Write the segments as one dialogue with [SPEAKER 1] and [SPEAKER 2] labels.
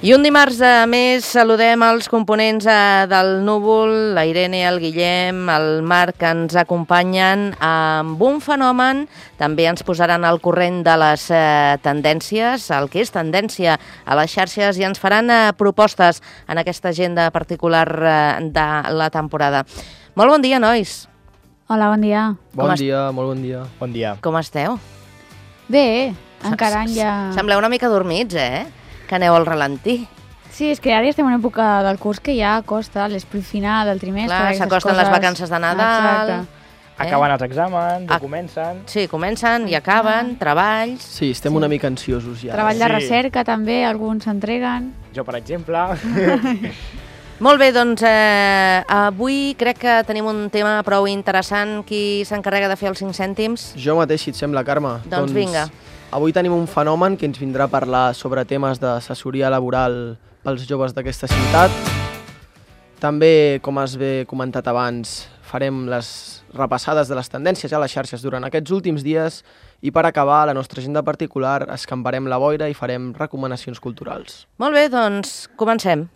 [SPEAKER 1] I un dimarts més saludem els components del Núvol, la Irene, el Guillem, el Marc, que ens acompanyen amb un fenomen. També ens posaran al corrent de les tendències, el que és tendència a les xarxes, i ens faran propostes en aquesta agenda particular de la temporada. Molt bon dia, nois.
[SPEAKER 2] Hola, bon dia.
[SPEAKER 3] Bon dia, molt bon dia.
[SPEAKER 4] Bon dia.
[SPEAKER 1] Com esteu?
[SPEAKER 2] Bé, encara ja...
[SPEAKER 1] Sembleu una mica dormits, que aneu al ralentí.
[SPEAKER 2] Sí, és que ara ja estem en una època del curs que ja costa l'esprint final del trimestre.
[SPEAKER 1] Clar, s'acosten les vacances de Nadal.
[SPEAKER 2] Exacte.
[SPEAKER 4] Acaben els exàmens, ja comencen.
[SPEAKER 1] Sí, comencen i acaben, treballs.
[SPEAKER 3] Sí, estem una mica ansiosos ja.
[SPEAKER 2] Treball de
[SPEAKER 4] Sí.
[SPEAKER 2] recerca també, alguns s'entreguen.
[SPEAKER 4] Jo, per exemple.
[SPEAKER 1] Molt bé, doncs avui crec que tenim un tema prou interessant. Qui s'encarrega de fer els 5 cèntims?
[SPEAKER 3] Jo mateix, si et sembla, Carme.
[SPEAKER 1] Doncs vinga.
[SPEAKER 3] Avui tenim un fenomen que ens vindrà a parlar sobre temes d'assessoria laboral pels joves d'aquesta ciutat. També, com has bé comentat abans, farem les repassades de les tendències a les xarxes durant aquests últims dies i per acabar la nostra agenda particular escamparem la boira i farem recomanacions culturals.
[SPEAKER 1] Molt bé, doncs comencem.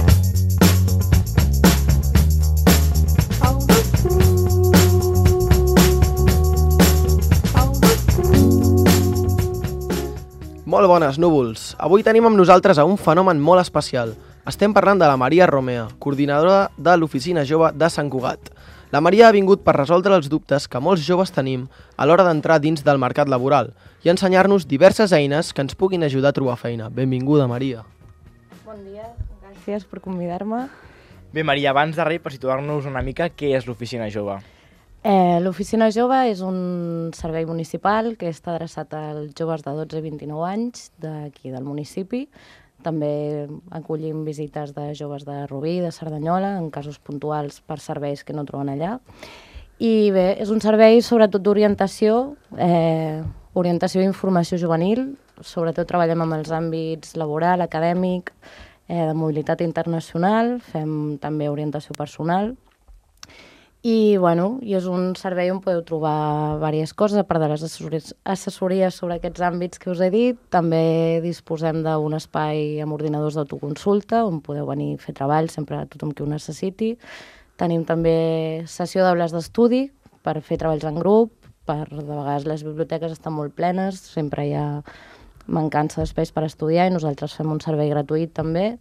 [SPEAKER 3] Molt bones, núvols! Avui tenim amb nosaltres a un fenomen molt especial. Estem parlant de la Maria Romea, coordinadora de l'Oficina Jove de Sant Cugat. La Maria ha vingut per resoldre els dubtes que molts joves tenim a l'hora d'entrar dins del mercat laboral i ensenyar-nos diverses eines que ens puguin ajudar a trobar feina. Benvinguda, Maria.
[SPEAKER 5] Bon dia, gràcies per convidar-me.
[SPEAKER 4] Bé, Maria, abans de res, per situar-nos una mica, què és l'Oficina Jove?
[SPEAKER 5] L'Oficina Jove és un servei municipal que està adreçat als joves de 12 a 29 anys d'aquí del municipi. També acollim visites de joves de Rubí, de Cerdanyola, en casos puntuals per serveis que no troben allà. I bé, és un servei sobretot d'orientació, orientació i informació juvenil. Sobretot treballem amb els àmbits laboral, acadèmic, de mobilitat internacional, fem també orientació personal. I és un servei on podeu trobar diverses coses, a part de les assessories sobre aquests àmbits que us he dit. També disposem d'un espai amb ordinadors d'autoconsulta, on podeu venir a fer treball sempre a tothom que ho necessiti. Tenim també sessió d'aules d'estudi per fer treballs en grup. De vegades les biblioteques estan molt plenes, sempre hi ha mancança d'espais per estudiar i nosaltres fem un servei gratuït també.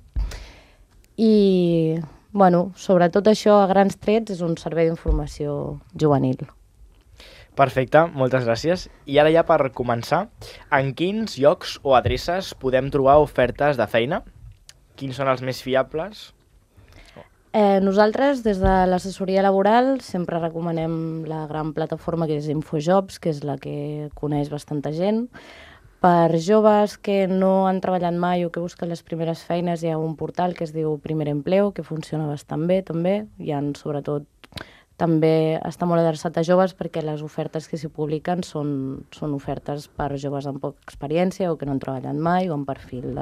[SPEAKER 5] I sobretot això, a grans trets, és un servei d'informació juvenil.
[SPEAKER 4] Perfecte, moltes gràcies. I ara ja per començar, en quins llocs o adreces podem trobar ofertes de feina? Quins són els més fiables?
[SPEAKER 5] Nosaltres, des de l'assessoria laboral, sempre recomanem la gran plataforma que és InfoJobs, que és la que coneix bastanta gent. Per joves que no han treballat mai o que busquen les primeres feines, hi ha un portal que es diu Primer Empleo, que funciona bastant bé també. Sobretot també està molt adreçat a joves perquè les ofertes que s'hi publiquen són ofertes per joves amb poca experiència o que no han treballat mai o amb perfil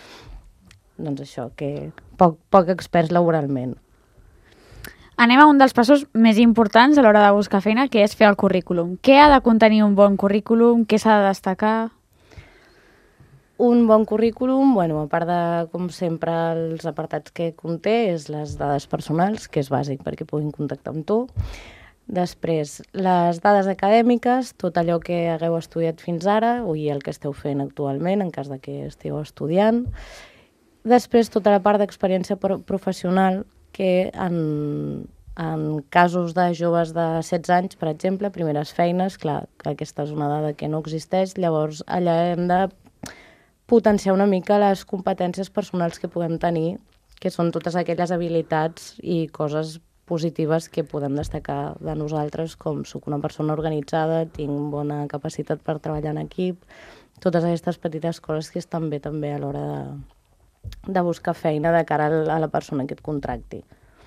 [SPEAKER 5] que poc experts laboralment.
[SPEAKER 2] Anem a un dels passos més importants a l'hora de buscar feina, que és fer el currículum. Què ha de contenir un bon currículum? Què s'ha de destacar?
[SPEAKER 5] Un bon currículum, a part de, com sempre, els apartats que conté, és les dades personals, que és bàsic perquè puguin contactar amb tu. Després, les dades acadèmiques, tot allò que hagueu estudiat fins ara i el que esteu fent actualment, en cas de que estigueu estudiant. Després, tota la part d'experiència professional, que en casos de joves de 16 anys, per exemple, primeres feines, clar, que aquesta és una dada que no existeix, llavors allà hem de potenciar una mica les competències personals que podem tenir, que són totes aquelles habilitats i coses positives que podem destacar de nosaltres, com soc una persona organitzada, tinc bona capacitat per treballar en equip, totes aquestes petites coses que estan bé també a l'hora de buscar feina de cara a la persona que et contracti.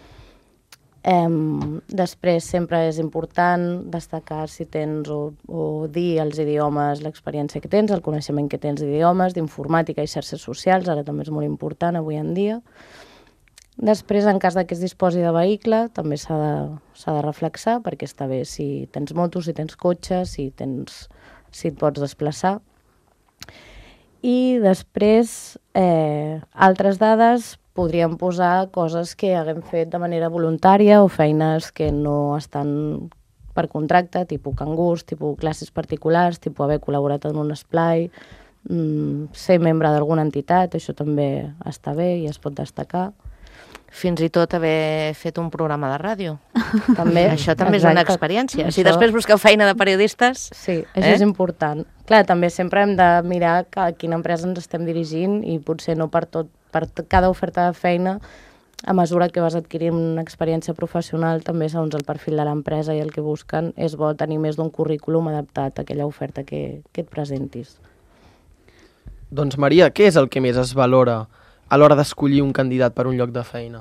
[SPEAKER 5] Després sempre és important destacar si tens o dir els idiomes, l'experiència que tens, el coneixement que tens d'idiomes, d'informàtica i xarxes socials, ara també és molt important avui en dia. Després, en cas que es disposi de vehicle, també s'ha de reflexar, perquè està bé si tens moto, si tens cotxe, si et pots desplaçar. I després Altres dades podríem posar coses que haguem fet de manera voluntària o feines que no estan per contracte, tipus cangurs, tipus classes particulars, tipus haver col·laborat en un esplai, ser membre d'alguna entitat, això també està bé i es pot destacar.
[SPEAKER 1] Fins i tot haver fet un programa de ràdio.
[SPEAKER 5] També,
[SPEAKER 1] Això també és una
[SPEAKER 5] exacte.
[SPEAKER 1] experiència. Si
[SPEAKER 5] Això-
[SPEAKER 1] després busqueu feina de periodistes...
[SPEAKER 5] Sí, això és important. Clar, també sempre hem de mirar a quina empresa ens estem dirigint i potser no per cada oferta de feina, a mesura que vas adquirint una experiència professional, també segons el perfil de l'empresa i el que busquen, és bo tenir més d'un currículum adaptat a aquella oferta que et presentis.
[SPEAKER 3] Doncs Maria, què és el que més es valora a l'hora d'escollir un candidat per un lloc de feina?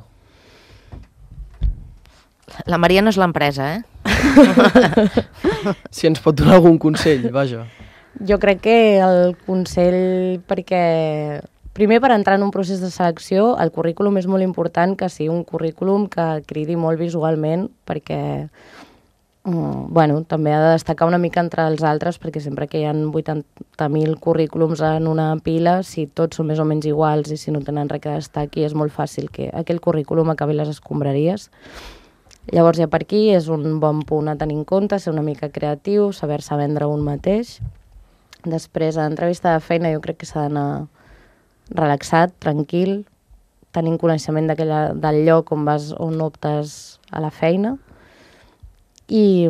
[SPEAKER 1] La Maria no és l'empresa, eh?
[SPEAKER 3] Si ens pot donar algun consell, vaja.
[SPEAKER 5] Jo crec que el consell, perquè primer per entrar en un procés de selecció, el currículum és molt important que sigui un currículum que cridi molt visualment, perquè també ha de destacar una mica entre els altres, perquè sempre que hi ha 80.000 currículums en una pila, si tots són més o menys iguals i si no tenen res que destaqui, és molt fàcil que aquell currículum acabi les escombraries. Llavors, ja per aquí és un bon punt a tenir en compte, ser una mica creatiu, saber-se vendre un mateix. Després, a l'entrevista de feina, jo crec que s'ha d'anar relaxat, tranquil, tenint coneixement del lloc on optes a la feina. I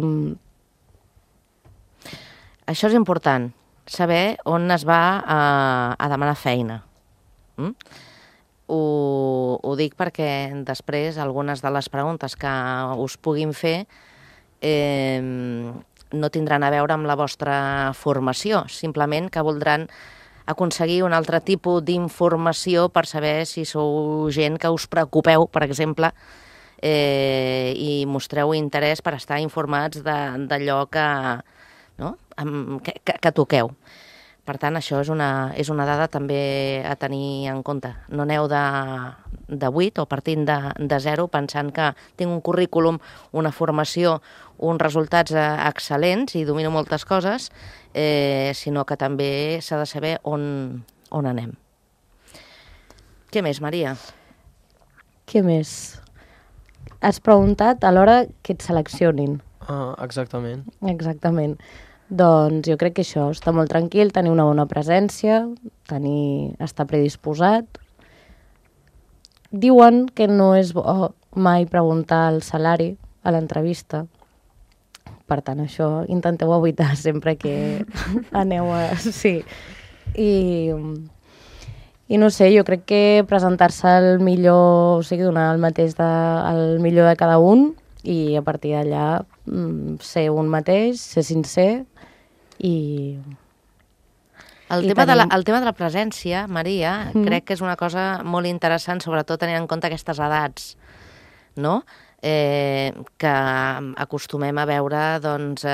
[SPEAKER 1] Això és important, saber on es va a demanar feina. Ho dic perquè després algunes de les preguntes que us puguin fer no tindran a veure amb la vostra formació, simplement que voldran aconseguir un altre tipus d'informació per saber si sou gent que us preocupeu, per exemple, i mostreu interès per estar informats d'allò que toqueu. Per tant, això és una dada també a tenir en compte. No aneu de 8 o partint de 0 pensant que tinc un currículum, una formació, uns resultats excel·lents i domino moltes coses, sinó que també s'ha de saber on anem. Què més, Maria?
[SPEAKER 5] què més? Has preguntat a l'hora que et seleccionin.
[SPEAKER 3] Exactament.
[SPEAKER 5] Exactament. Doncs jo crec que això, estar molt tranquil, tenir una bona presència, estar predisposat. Diuen que no és bo mai preguntar el salari a l'entrevista. Per tant, això intenteu evitar sempre que aneu a... Sí. I no sé, jo crec que presentar-se el millor, o sigui, donar el millor de cada un i a partir d'allà ser un mateix, ser sincer i...
[SPEAKER 1] El tema de la presència, Maria, crec que és una cosa molt interessant, sobretot tenint en compte aquestes edats, no? Que acostumem a veure, doncs,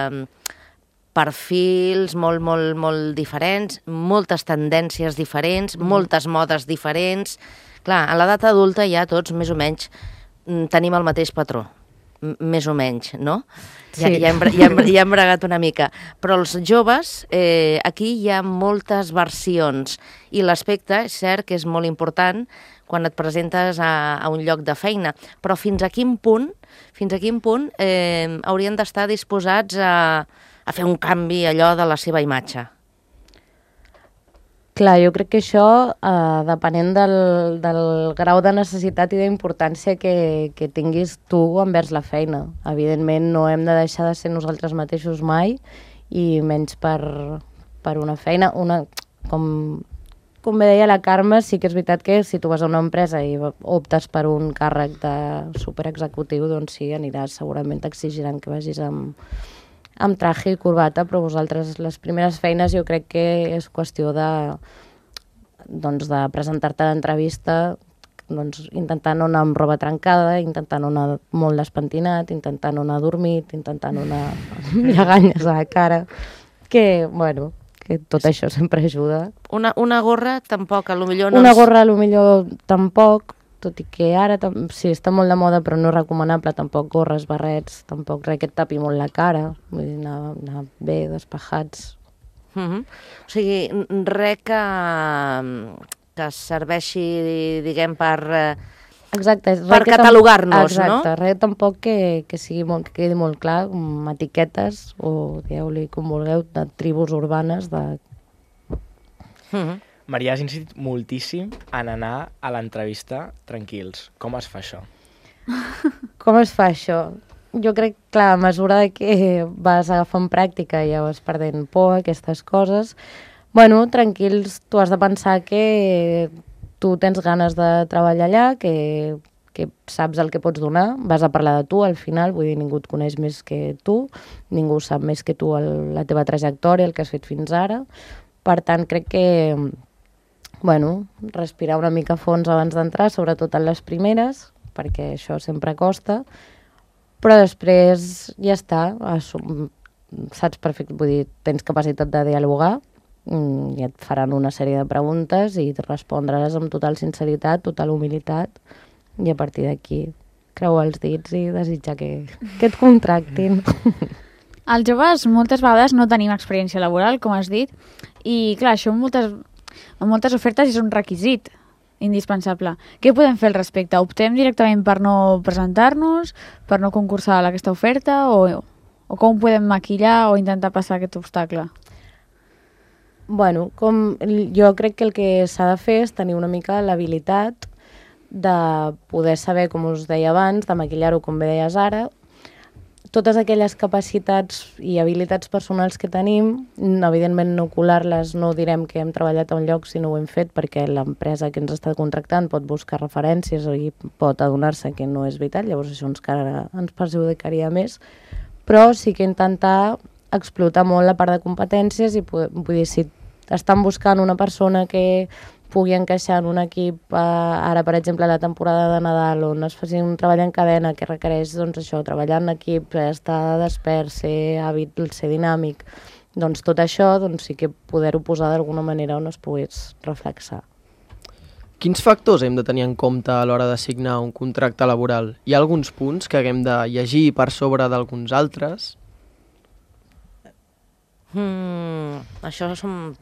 [SPEAKER 1] perfils molt, molt, molt diferents, moltes tendències diferents, moltes modes diferents. Clar, a l'edat adulta ja tots, més o menys, tenim el mateix patró, més o menys, no?
[SPEAKER 5] Sí.
[SPEAKER 1] Ja hem bregat una mica. Però els joves, aquí hi ha moltes versions i l'aspecte, és cert que és molt important quan et presentes a un lloc de feina, però fins a quin punt haurien d'estar disposats a fer un canvi allò de la seva imatge?
[SPEAKER 5] Clar, jo crec que això, depenent del grau de necessitat i d'importància que tinguis tu envers la feina. Evidentment, no hem de deixar de ser nosaltres mateixos mai, i menys per una feina. Com bé deia la Carme, sí que és veritat que si tu vas a una empresa i optes per un càrrec de superexecutiu, doncs sí, segurament t'exigiran que vagis amb traje i corbata, però vosaltres les primeres feines jo crec que és qüestió de presentar-te a l'entrevista intentant no anar amb roba trencada, intentant no anar molt despentinat, intentant no anar dormit, intentant no anar amb lleganyes a la cara, que tot això sempre ajuda.
[SPEAKER 1] Una gorra tampoc, potser no...
[SPEAKER 5] Una gorra potser tampoc, tot i que ara sí, està molt de moda, però no és recomanable tampoc gorres, barrets, tampoc res que et tapi molt la cara, vull dir, anar bé, despejats.
[SPEAKER 1] O sigui, res que serveixi, diguem, per
[SPEAKER 5] Exacte.
[SPEAKER 1] per catalogar-nos, no?
[SPEAKER 5] Exacte, res tampoc que sigui molt, que quedi molt clar, com etiquetes, o dieu-li com vulgueu, de tribus urbanes, de...
[SPEAKER 4] Maria, has insistit moltíssim en anar a l'entrevista tranquils. Com es fa això?
[SPEAKER 5] Com es fa això? Jo crec, clar, a mesura que vas agafant pràctica i ja vas perdent por a aquestes coses, bueno, tranquils, tu has de pensar que tu tens ganes de treballar allà, que saps el que pots donar, vas a parlar de tu al final, vull dir, ningú et coneix més que tu, ningú sap més que tu la teva trajectòria, el que has fet fins ara. Per tant, crec que, bueno, respirar una mica a fons abans d'entrar, sobretot en les primeres, perquè això sempre costa, però després ja està, saps perfecte, vull dir, tens capacitat de dialogar, i et faran una sèrie de preguntes i respondre-les amb total sinceritat, total humilitat, i a partir d'aquí creuar els dits i desitjar que et contractin.
[SPEAKER 2] Els joves moltes vegades no tenim experiència laboral, com has dit, i clar, això en moltes ofertes és un requisit indispensable. Què podem fer al respecte? Optem directament per no presentar-nos, per no concursar a aquesta oferta, o com podem maquillar o intentar passar aquest obstacle?
[SPEAKER 5] Bueno, jo crec que el que s'ha de fer és tenir una mica l'habilitat de poder saber, com us deia abans, de maquillar-ho com bé deies ara, totes aquelles capacitats i habilitats personals que tenim, evidentment no colar-les, no direm que hem treballat a un lloc si no ho hem fet, perquè l'empresa que ens està contractant pot buscar referències i pot adonar-se que no és veritat, llavors això ens perjudicaria més, però sí que intentar explotar molt la part de competències i vull dir, si estan buscant una persona que pugui encaixar en un equip, ara per exemple la temporada de Nadal, on es faci un treball en cadena que requereix doncs, això, treballar en equip, estar despert, ser hàbil, ser dinàmic, doncs tot això doncs, sí que poder-ho posar d'alguna manera on es pogués reflexar.
[SPEAKER 3] Quins factors hem de tenir en compte a l'hora de signar un contracte laboral? Hi ha alguns punts que haguem de llegir per sobre d'alguns altres?
[SPEAKER 1] Això són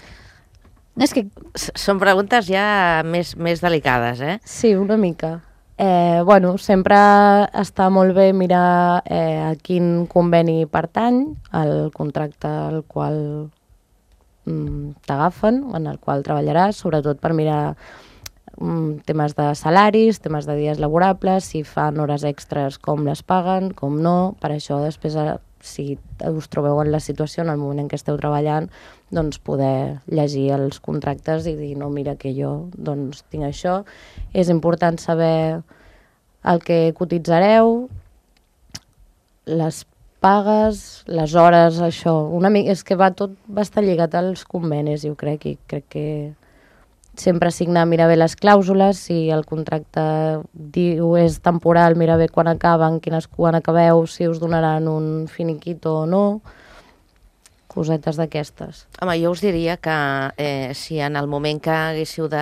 [SPEAKER 2] És
[SPEAKER 1] són preguntes ja més delicades, eh?
[SPEAKER 5] Sí, una mica. Bueno, sempre està molt bé mirar a quin conveni pertany, el contracte al qual t'agafen, en el qual treballaràs, sobretot per mirar temes de salaris, temes de dies laborables, si fan hores extres, com les paguen, com no. Per això després, si us trobeu en la situació, en el moment en què esteu treballant, doncs poder llegir els contractes i dir, no, mira que jo doncs tinc això. És important saber el que cotitzareu, les pagues, les hores, això. És que tot va estar lligat als convenis, jo crec, i crec que sempre signar, mirar bé les clàusules, si el contracte diu és temporal, mirar bé quan acaben, quan acabeu, si us donaran un finiquito o no, cosetes d'aquestes.
[SPEAKER 1] Home, jo us diria que si en el moment que haguéssiu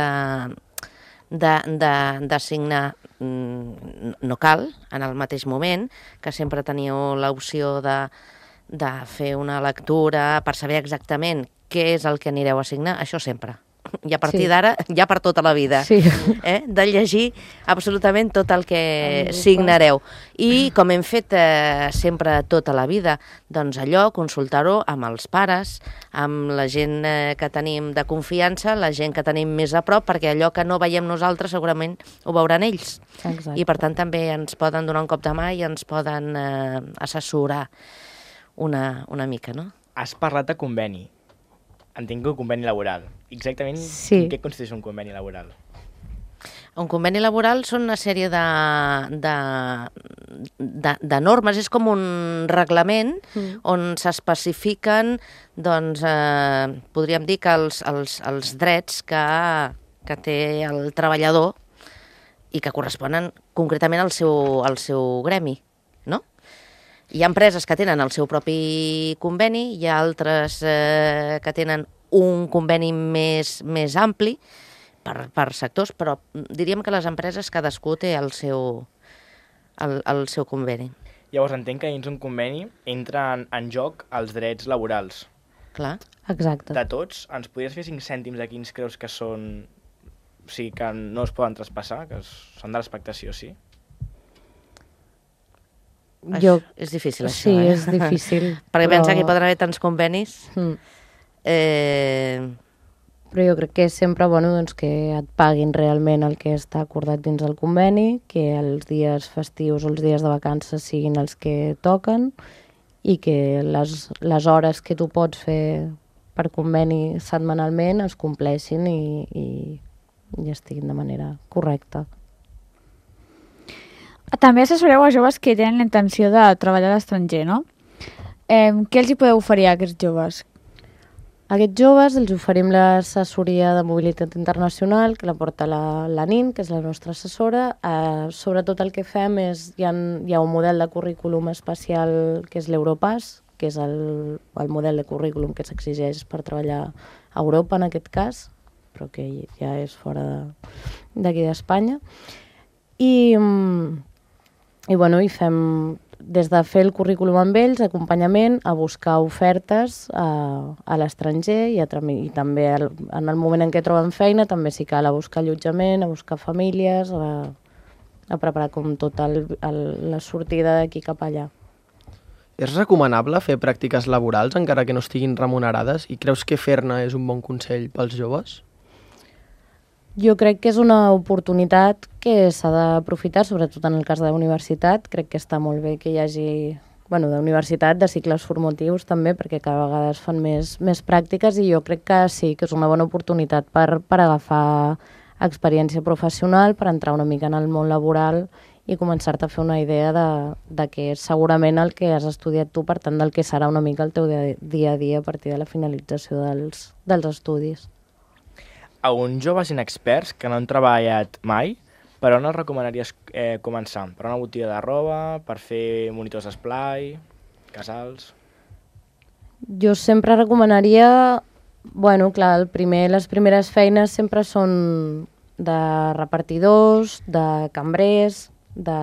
[SPEAKER 1] de signar no cal, en el mateix moment, que sempre teniu l'opció de fer una lectura per saber exactament què és el que anireu a signar, això sempre. I a partir d'ara, ja per tota la vida, de llegir absolutament tot el que signareu. I com hem fet sempre tota la vida, doncs allò, consultar-ho amb els pares, amb la gent que tenim de confiança, la gent que tenim més a prop, perquè allò que no veiem nosaltres segurament ho veuran ells.
[SPEAKER 5] Exacte.
[SPEAKER 1] I per tant també ens poden donar un cop de mà i ens poden assessorar una mica, no?
[SPEAKER 4] Has parlat de conveni. Entenc que un conveni laboral. Exactament
[SPEAKER 5] Sí.
[SPEAKER 4] en què consisteix un conveni laboral?
[SPEAKER 1] Un conveni laboral són una sèrie de normes, és com un reglament on s'especifiquen, doncs, podríem dir que els drets que té el treballador i que corresponen concretament al seu gremi, no? Hi ha empreses que tenen el seu propi conveni, hi ha altres que tenen un conveni més ampli per sectors, però diríem que les empreses cadascú té el seu conveni.
[SPEAKER 4] Llavors entenc que dins un conveni entren en joc els drets laborals.
[SPEAKER 1] Clar.
[SPEAKER 5] Exacte.
[SPEAKER 4] De tots, ens podries fer 5 cèntims de quins creus que són... O sigui, que no es poden traspassar, que són de l'expectació, sí?
[SPEAKER 1] És difícil, això,
[SPEAKER 5] Sí, és difícil.
[SPEAKER 1] Perquè pensa que hi poden haver tants convenis.
[SPEAKER 5] Però jo crec que és sempre bueno doncs, que et paguin realment el que està acordat dins el conveni, que els dies festius o els dies de vacances siguin els que toquen i que les hores que tu pots fer per conveni setmanalment es compleixin i estiguin de manera correcta.
[SPEAKER 2] També assessoreu a joves que tenen la intenció de treballar a l'estranger, no? Què els hi podeu oferir a aquests joves?
[SPEAKER 5] A aquests joves els oferim l'assessoria de mobilitat internacional, que la porta la NIN, que és la nostra assessora. Sobretot el que fem és, hi ha un model de currículum especial que és l'Europass, que és el model de currículum que s'exigeix per treballar a Europa en aquest cas, però que ja és fora d'aquí d'Espanya. I fem des de fer el currículum amb ells, acompanyament, a buscar ofertes a l'estranger i també en el moment en què troben feina també s'hi cal a buscar allotjament, a buscar famílies, a preparar com tota la sortida d'aquí cap allà.
[SPEAKER 3] És recomanable fer pràctiques laborals encara que no estiguin remunerades i creus que fer-ne és un bon consell pels joves?
[SPEAKER 5] Jo crec que és una oportunitat que s'ha d'aprofitar, sobretot en el cas de la universitat. Crec que està molt bé que hi hagi, de universitat, de cicles formatius també, perquè cada vegada es fan més pràctiques i jo crec que sí, que és una bona oportunitat per agafar experiència professional, per entrar una mica en el món laboral i començar-te a fer una idea de què és segurament el que has estudiat tu, per tant, del que serà una mica el teu dia a dia a partir de la finalització dels estudis.
[SPEAKER 4] A uns joves inexperts que no han treballat mai, per on els recomanaries començar? Per una botiga de roba, per fer monitors d'esplai, casals?
[SPEAKER 5] Jo sempre recomanaria, les primeres feines sempre són de repartidors, de cambrers,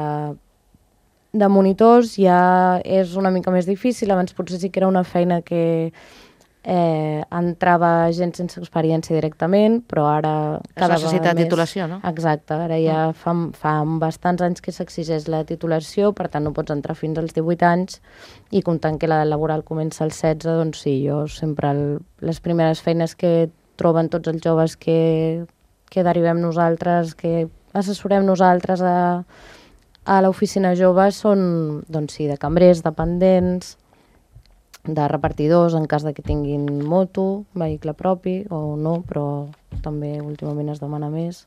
[SPEAKER 5] de monitors. Ja és una mica més difícil, abans potser sí que era una feina que entrava gent sense experiència directament, però ara cada vegada més...
[SPEAKER 1] Es necessita titulació, no?
[SPEAKER 5] Exacte, ara ja fa bastants anys que s'exigeix la titulació, per tant no pots entrar fins als 18 anys i comptant que la laboral comença als 16, doncs sí, jo sempre les primeres feines que troben tots els joves que derivem nosaltres, que assessorem nosaltres a l'oficina jove són, doncs sí, de cambrers, dependents, de repartidors en cas de que tinguin moto, vehicle propi o no, però també últimament es demana més.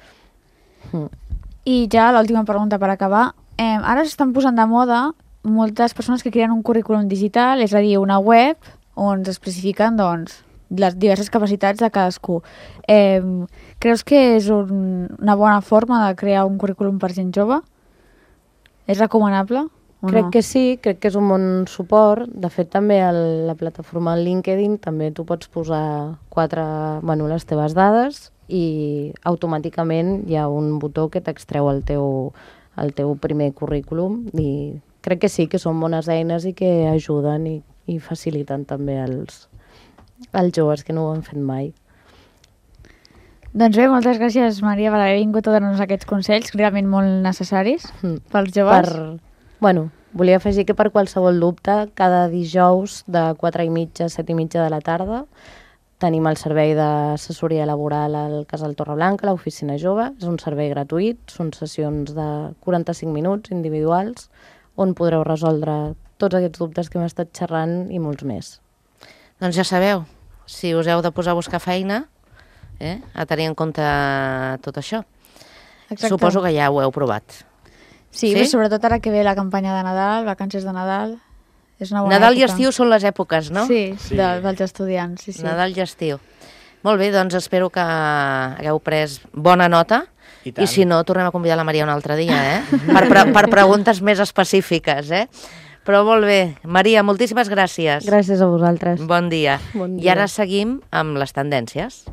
[SPEAKER 2] I ja l'última pregunta per acabar. Ara s'estan posant de moda moltes persones que creen un currículum digital, és a dir, una web on s'especifiquen les diverses capacitats de cadascú. Creus que és una bona forma de crear un currículum per gent jove? És recomanable?
[SPEAKER 5] Crec que sí, crec que és un bon suport. De fet, també a la plataforma LinkedIn també tu pots posar les teves dades i automàticament hi ha un botó que t'extreu el teu primer currículum i crec que sí, que són bones eines i que ajuden i faciliten també els joves que no ho han fet mai.
[SPEAKER 2] Doncs bé, moltes gràcies, Maria, per haver vingut a donar-nos aquests consells realment molt necessaris pels joves.
[SPEAKER 5] Volia afegir que per qualsevol dubte, cada dijous de 4:30 a 7:30 de la tarda tenim el servei d'assessoria laboral al Casal Torreblanca, a l'Oficina Jove. És un servei gratuït, són sessions de 45 minuts individuals on podreu resoldre tots aquests dubtes que hem estat xerrant i molts més.
[SPEAKER 1] Doncs ja sabeu, si us heu de posar a buscar feina, a tenir en compte tot això. Exacte. Suposo que ja ho heu provat.
[SPEAKER 2] Sí, però sobretot ara que ve la campanya de Nadal, vacances de Nadal, és una bona
[SPEAKER 1] Nadal
[SPEAKER 2] època.
[SPEAKER 1] I estiu són les èpoques, no?
[SPEAKER 2] Sí. Dels estudiants, sí.
[SPEAKER 1] Nadal i estiu. Molt bé, doncs espero que hagueu pres bona nota i si no, tornem a convidar la Maria un altre dia, per preguntes més específiques, Però molt bé. Maria, moltíssimes gràcies.
[SPEAKER 5] Gràcies a vosaltres.
[SPEAKER 1] Bon dia. I ara seguim amb les tendències.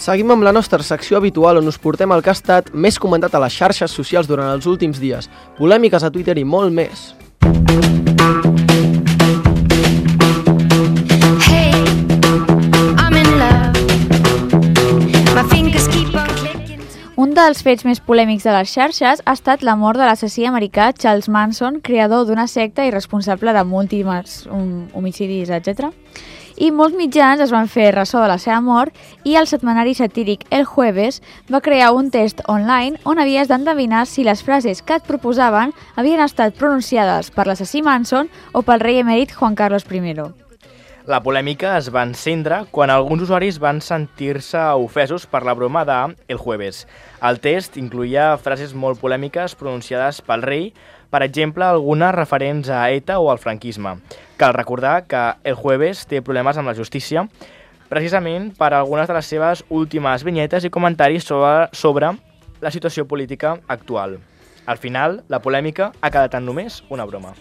[SPEAKER 3] Seguim amb la nostra secció habitual on us portem el que ha estat més comentat a les xarxes socials durant els últims dies, polèmiques a Twitter i molt més.
[SPEAKER 2] Un dels fets més polèmics de les xarxes ha estat la mort de l'assassí americà Charles Manson, creador d'una secta i responsable de múltiples homicidis, etc. I molts mitjans es van fer ressò de la seva mort i el setmanari satíric El Jueves va crear un test online on havies d'endevinar si les frases que et proposaven havien estat pronunciades per l'assassí Manson o pel rei emèrit Juan Carlos I.
[SPEAKER 4] La polèmica es va encendre quan alguns usuaris van sentir-se ofesos per la broma de El Jueves. El test incloïa frases molt polèmiques pronunciades pel rei, per exemple, algunes referents a ETA o al franquisme. Cal recordar que El Jueves té problemes amb la justícia, precisament per algunes de les seves últimes vinyetes i comentaris sobre la situació política actual. Al final, la polèmica ha quedat en només una broma.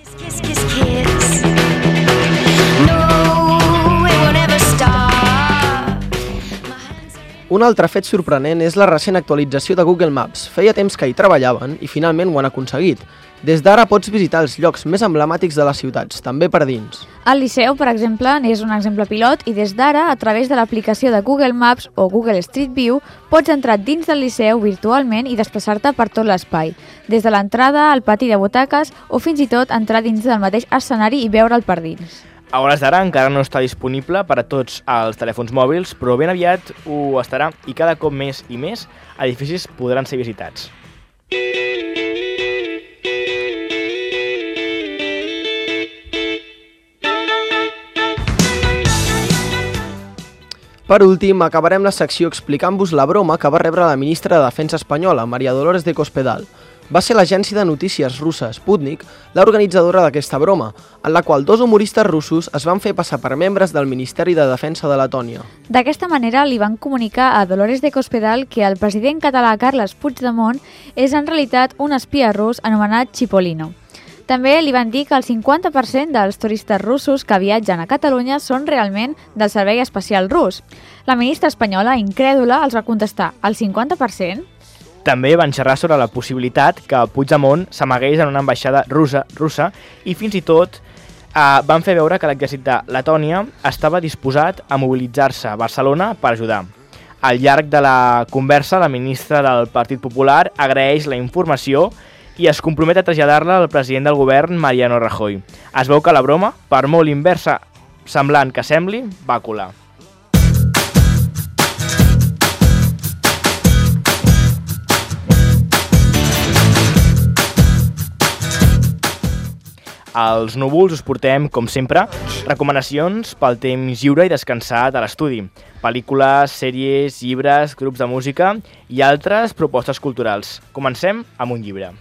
[SPEAKER 3] Un altre fet sorprenent és la recent actualització de Google Maps. Feia temps que hi treballaven i finalment ho han aconseguit. Des d'ara pots visitar els llocs més emblemàtics de les ciutats, també per dins.
[SPEAKER 2] El Liceu, per exemple, n'és un exemple pilot i des d'ara, a través de l'aplicació de Google Maps o Google Street View, pots entrar dins del Liceu virtualment i desplaçar-te per tot l'espai, des de l'entrada al pati de butaques o fins i tot entrar dins del mateix escenari i veure'l per dins.
[SPEAKER 4] A hores d'ara encara no està disponible per a tots els telèfons mòbils, però ben aviat ho estarà i cada cop més i més edificis podran ser visitats.
[SPEAKER 3] Per últim, acabarem la secció explicant-vos la broma que va rebre la ministra de Defensa espanyola, María Dolores de Cospedal. Va ser l'agència de notícies russa Sputnik l'organitzadora d'aquesta broma, en la qual dos humoristes russos es van fer passar per membres del Ministeri de Defensa de Letònia.
[SPEAKER 2] D'aquesta manera li van comunicar a Dolores de Cospedal que el president català Carles Puigdemont és en realitat un espia rus anomenat Chipolino. També li van dir que el 50% dels turistes russos que viatgen a Catalunya són realment del Servei Espacial Rus. La ministra espanyola, incrèdula, els va contestar: el 50%?
[SPEAKER 4] També van xerrar sobre la possibilitat que Puigdemont s'amagués en una ambaixada russa i fins i tot van fer veure que l'exèrcit de Letònia estava disposat a mobilitzar-se a Barcelona per ajudar. Al llarg de la conversa, la ministra del Partit Popular agraeix la informació i es compromet a traslladar-la al president del govern, Mariano Rajoy. Es veu que la broma, per molt inversa semblant que sembli, va colar. Als núvols us portem, com sempre, recomanacions pel temps lliure i descansat a l'estudi, pel·lícules, sèries, llibres, grups de música i altres propostes culturals. Comencem amb un llibre.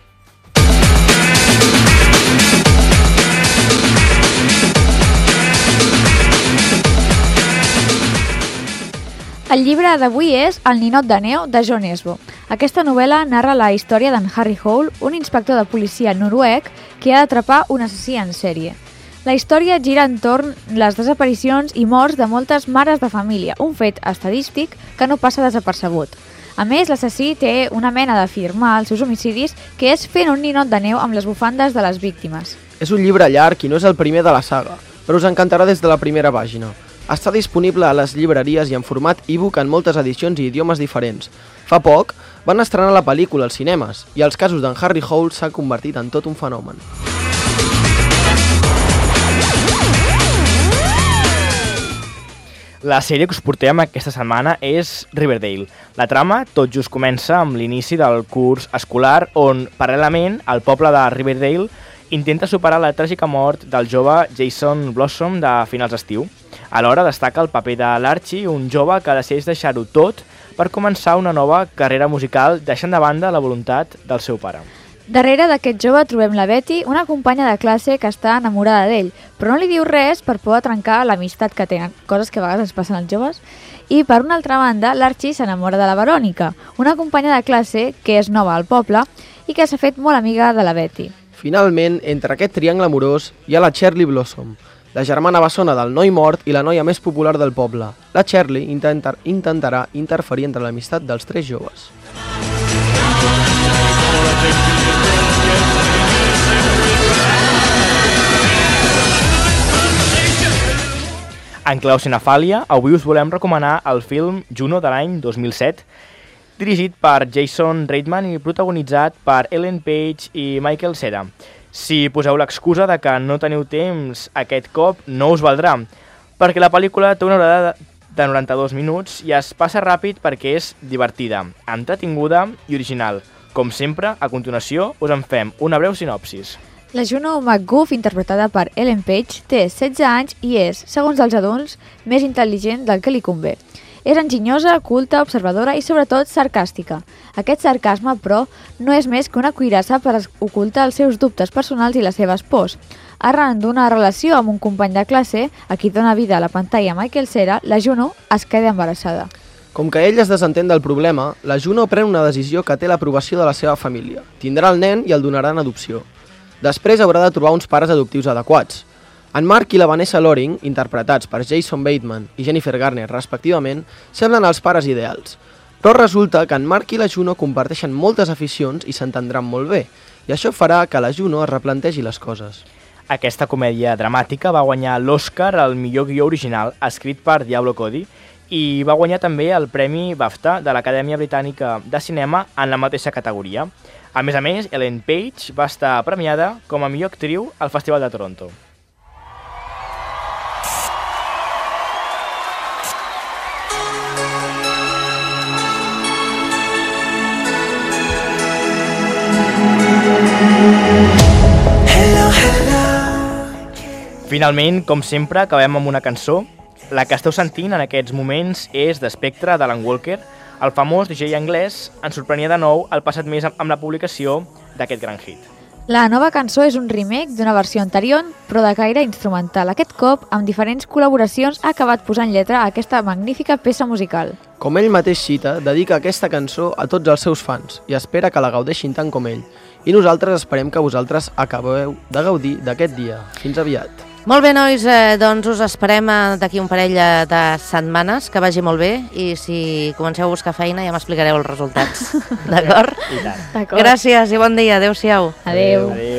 [SPEAKER 2] El llibre d'avui és El ninot de neu, de John Esbo. Aquesta novel·la narra la història d'en Harry Hole, un inspector de policia noruec que ha d'atrapar un assassí en sèrie. La història gira entorn les desaparicions i morts de moltes mares de família, un fet estadístic que no passa desapercebut. A més, l'assassí té una mena de firmar els seus homicidis, que és fent un ninot de neu amb les bufandes de les víctimes.
[SPEAKER 3] És un llibre llarg i no és el primer de la saga, però us encantarà des de la primera pàgina. Està disponible a les llibreries i en format e-book en moltes edicions i idiomes diferents. Fa poc van estrenar la pel·lícula als cinemes i els casos d'en Harry Hole s'ha convertit en tot un fenomen.
[SPEAKER 4] La sèrie que us portem aquesta setmana és Riverdale. La trama tot just comença amb l'inici del curs escolar on, paral·lelament, el poble de Riverdale intenta superar la tràgica mort del jove Jason Blossom de finals d'estiu. Alhora destaca el paper de l'Archie, un jove que decideix deixar-ho tot per començar una nova carrera musical deixant de banda la voluntat del seu pare.
[SPEAKER 2] Darrere d'aquest jove trobem la Betty, una companya de classe que està enamorada d'ell, però no li diu res per por de trencar l'amistat que tenen, coses que a vegades es passen als joves. I per una altra banda, l'Archie s'enamora de la Verònica, una companya de classe que és nova al poble i que s'ha fet molt amiga de la Betty.
[SPEAKER 3] Finalment, entre aquest triangle amorós hi ha la Cherry Blossom. la germana bessona del noi mort i la noia més popular del poble. La Shirley intentarà interferir entre l'amistat dels tres joves.
[SPEAKER 4] En clau cinefàlia, avui us volem recomanar el film Juno de l'any 2007, dirigit per Jason Reitman i protagonitzat per Ellen Page i Michael Cera. Si poseu l'excusa de que no teniu temps aquest cop, no us valdrà, perquè la pel·lícula té una durada de 92 minuts i es passa ràpid perquè és divertida, entretinguda i original. Com sempre, a continuació us en fem una breu sinopsis.
[SPEAKER 2] La Juno MacGuff, interpretada per Ellen Page, té 16 anys i és, segons els adults, més intel·ligent del que li convé. És enginyosa, culta, observadora i sobretot sarcàstica. Aquest sarcasme, però, no és més que una cuirassa per ocultar els seus dubtes personals i les seves pors. Arran d'una relació amb un company de classe, a qui dona vida a la pantalla Michael Cera, la Juno es queda embarassada.
[SPEAKER 3] Com que ell es desentén del problema, la Juno pren una decisió que té l'aprovació de la seva família. Tindrà el nen i el donarà en adopció. Després haurà de trobar uns pares adoptius adequats. En Mark i la Vanessa Loring, interpretats per Jason Bateman i Jennifer Garner respectivament, semblen els pares ideals. Però resulta que en Mark i la Juno comparteixen moltes aficions i s'entendran molt bé, i això farà que la Juno es replantegi les coses.
[SPEAKER 4] Aquesta comèdia dramàtica va guanyar l'Oscar al millor guió original, escrit per Diablo Cody, i va guanyar també el Premi BAFTA de l'Acadèmia Britànica de Cinema en la mateixa categoria. A més, Ellen Page va estar premiada com a millor actriu al Festival de Toronto. Finalment, com sempre, acabem amb una cançó. La que esteu sentint en aquests moments és The Spectre d'Alan Walker. El famós DJ anglès ens sorprenia de nou el passat mes amb la publicació d'aquest gran hit.
[SPEAKER 2] La nova cançó és un remake d'una versió anterior, però de caire instrumental. Aquest cop, amb diferents col·laboracions, ha acabat posant lletra a aquesta magnífica peça musical.
[SPEAKER 3] Com ell mateix cita, dedica aquesta cançó a tots els seus fans i espera que la gaudeixin tant com ell. I nosaltres esperem que vosaltres acabeu de gaudir d'aquest dia. Fins aviat.
[SPEAKER 1] Molt bé, nois, doncs us esperem d'aquí un parell de setmanes, que vagi molt bé, i si comenceu a buscar feina ja m'explicareu els resultats. D'acord?
[SPEAKER 4] I tant.
[SPEAKER 2] D'acord.
[SPEAKER 1] Gràcies i bon dia, adeu-siau.
[SPEAKER 2] Adeu.
[SPEAKER 4] Adéu.